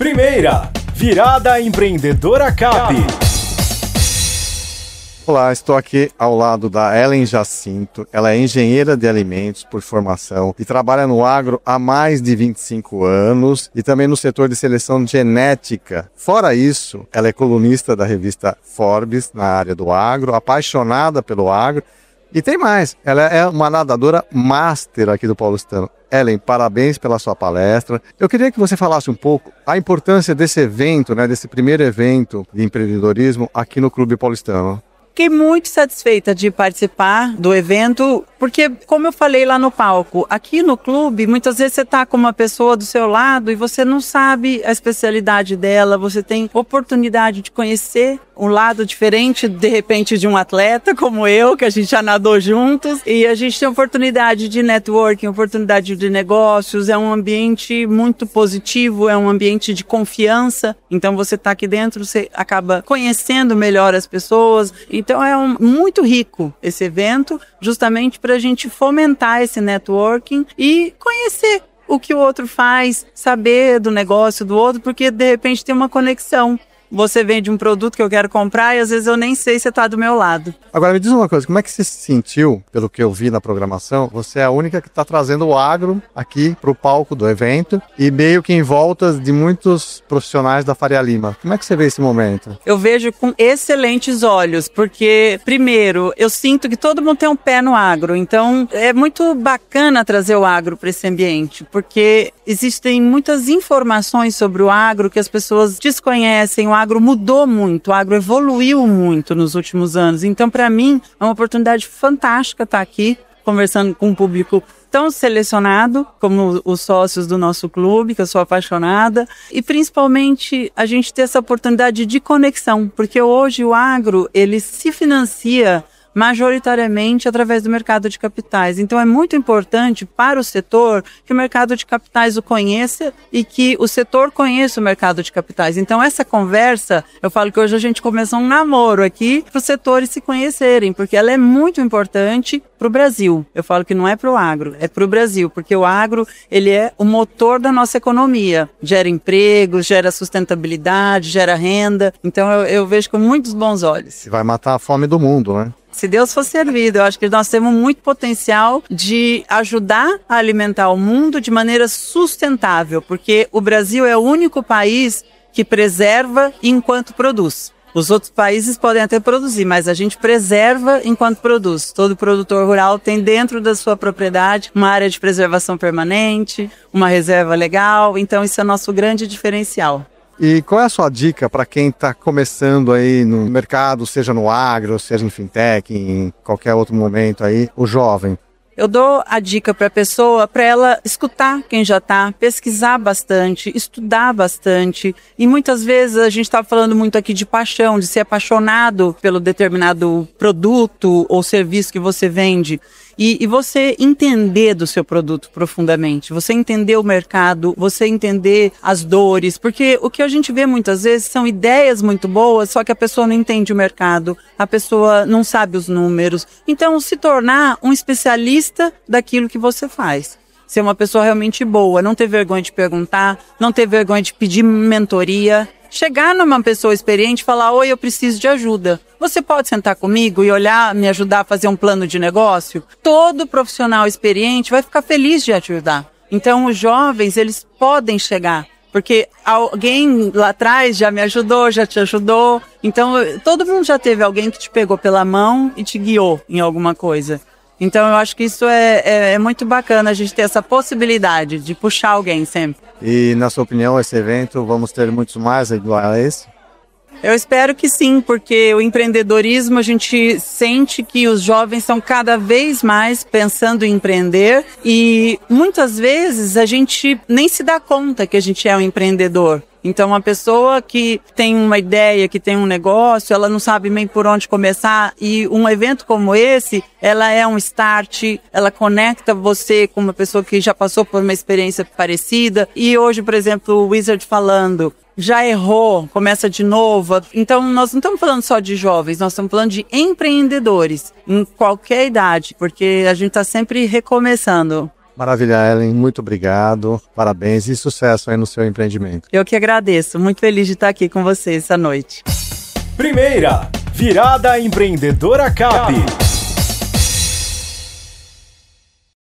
Primeira, Virada Empreendedora CAP. Olá, estou aqui ao lado da Ellen Jacinto. Ela é engenheira de alimentos por formação e trabalha no agro há mais de 25 anos e também no setor de seleção genética. Fora isso, ela é colunista da revista Forbes na área do agro, apaixonada pelo agro. E tem mais, ela é uma nadadora master aqui do Paulistano. Ellen, parabéns pela sua palestra. Eu queria que você falasse um pouco a importância desse evento, desse primeiro evento de empreendedorismo aqui no Clube Paulistano. Fiquei muito satisfeita de participar do evento, porque, como eu falei lá no palco, aqui no clube, muitas vezes você está com uma pessoa do seu lado e você não sabe a especialidade dela, você tem oportunidade de conhecer um lado diferente, de repente, de um atleta como eu, que a gente já nadou juntos, e a gente tem oportunidade de networking, oportunidade de negócios, é um ambiente muito positivo, é um ambiente de confiança, então você está aqui dentro, você acaba conhecendo melhor as pessoas. Então é muito rico esse evento, justamente para a gente fomentar esse networking e conhecer o que o outro faz, saber do negócio do outro, porque de repente tem uma conexão. Você vende um produto que eu quero comprar e às vezes eu nem sei se está do meu lado. Agora me diz uma coisa, como é que você se sentiu, pelo que eu vi na programação? Você é a única que está trazendo o agro aqui para o palco do evento e meio que em volta de muitos profissionais da Faria Lima. Como é que você vê esse momento? Eu vejo com excelentes olhos, porque primeiro, eu sinto que todo mundo tem um pé no agro, então é muito bacana trazer o agro para esse ambiente, porque existem muitas informações sobre o agro que as pessoas desconhecem. O agro mudou muito, o agro evoluiu muito nos últimos anos. Então, para mim, é uma oportunidade fantástica estar aqui, conversando com um público tão selecionado, como os sócios do nosso clube, que eu sou apaixonada. E, principalmente, a gente ter essa oportunidade de conexão, porque hoje o agro, ele se financia majoritariamente através do mercado de capitais. Então é muito importante para o setor que o mercado de capitais o conheça e que o setor conheça o mercado de capitais. Então essa conversa, eu falo que hoje a gente começou um namoro aqui para os setores se conhecerem, porque ela é muito importante para o Brasil. Eu falo que não é para o agro, é para o Brasil, porque o agro, ele é o motor da nossa economia. Gera empregos, gera sustentabilidade, gera renda. Então eu vejo com muitos bons olhos. E vai matar a fome do mundo, né? Se Deus for servido, eu acho que nós temos muito potencial de ajudar a alimentar o mundo de maneira sustentável, porque o Brasil é o único país que preserva enquanto produz. Os outros países podem até produzir, mas a gente preserva enquanto produz. Todo produtor rural tem dentro da sua propriedade uma área de preservação permanente, uma reserva legal, então isso é nosso grande diferencial. E qual é a sua dica para quem está começando aí no mercado, seja no agro, seja em fintech, em qualquer outro momento aí, o jovem? Eu dou a dica para a pessoa, para ela escutar quem já está, pesquisar bastante, estudar bastante. E muitas vezes a gente está falando muito aqui de paixão, de ser apaixonado pelo determinado produto ou serviço que você vende. E você entender do seu produto profundamente, você entender o mercado, você entender as dores, porque o que a gente vê muitas vezes são ideias muito boas, só que a pessoa não entende o mercado, a pessoa não sabe os números. Então, se tornar um especialista daquilo que você faz. Ser uma pessoa realmente boa, não ter vergonha de perguntar, não ter vergonha de pedir mentoria. Chegar numa pessoa experiente e falar, oi, eu preciso de ajuda. Você pode sentar comigo e olhar, me ajudar a fazer um plano de negócio? Todo profissional experiente vai ficar feliz de te ajudar. Então, os jovens, eles podem chegar, porque alguém lá atrás já me ajudou, já te ajudou. Então, todo mundo já teve alguém que te pegou pela mão e te guiou em alguma coisa. Então, eu acho que isso é muito bacana, a gente ter essa possibilidade de puxar alguém sempre. E, na sua opinião, esse evento, vamos ter muitos mais igual a esse? Eu espero que sim, porque o empreendedorismo, a gente sente que os jovens estão cada vez mais pensando em empreender e muitas vezes a gente nem se dá conta que a gente é um empreendedor. Então, uma pessoa que tem uma ideia, que tem um negócio, ela não sabe nem por onde começar. E um evento como esse, ela é um start, ela conecta você com uma pessoa que já passou por uma experiência parecida. E hoje, por exemplo, o Wizard falando, já errou, começa de novo. Então, nós não estamos falando só de jovens, nós estamos falando de empreendedores, em qualquer idade, porque a gente está sempre recomeçando. Maravilha, Ellen, muito obrigado, parabéns e sucesso aí no seu empreendimento. Eu que agradeço, muito feliz de estar aqui com vocês essa noite. Primeira Virada Empreendedora Cap.